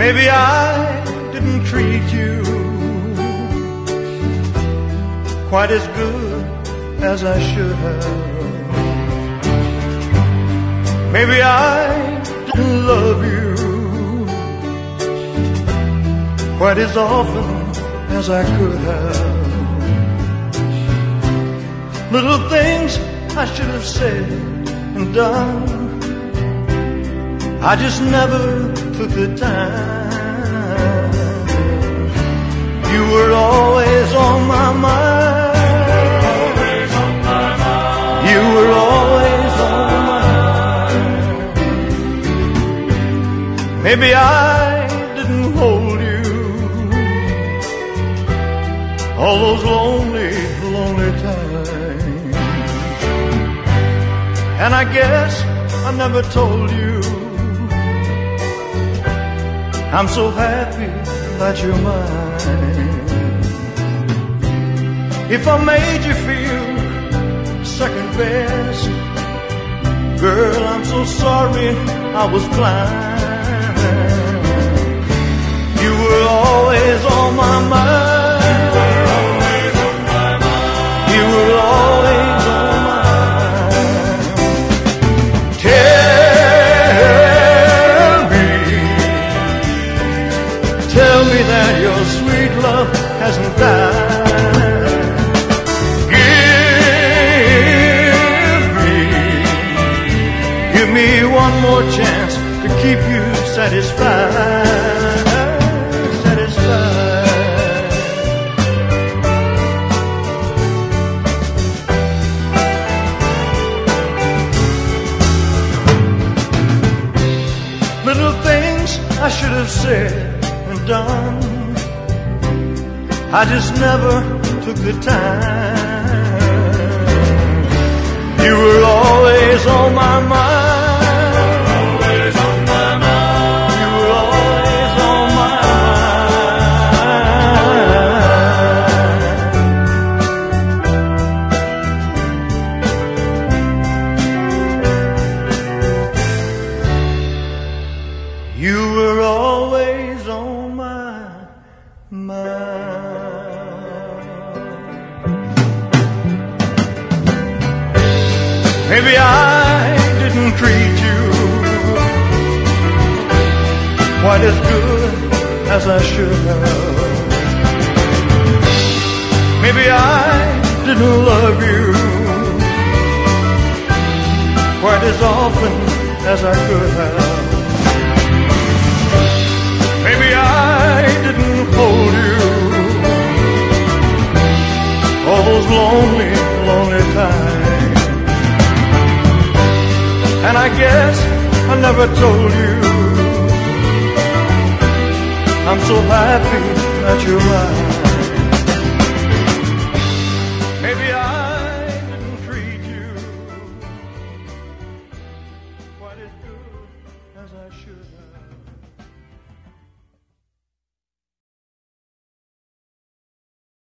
Maybe I didn't treat you quite as good as I should have. Maybe I didn't love you quite as often as I could have. Little things I should have said and done, I just never took the time. You were always on my mind. You were always on my mind. Maybe I didn't hold you all those lonely, lonely times. And I guess I never told you I'm so happy that you're mine. If I made you feel second best, girl, I'm so sorry I was blind. You were always on my mind. You were always on my mind. Tell me that your sweet love hasn't died. Give me one more chance to keep you satisfied. Satisfied. Little things I should have said and done, I just never took the time. You were always on my mind. Always on my mind. You were always on my mind. You were always on my mind. Maybe I didn't treat you quite as good as I should have. Maybe I didn't love you quite as often as I could have. Maybe I didn't hold you all those lonely, lonely times. And I guess I never told you I'm so happy that you're mine.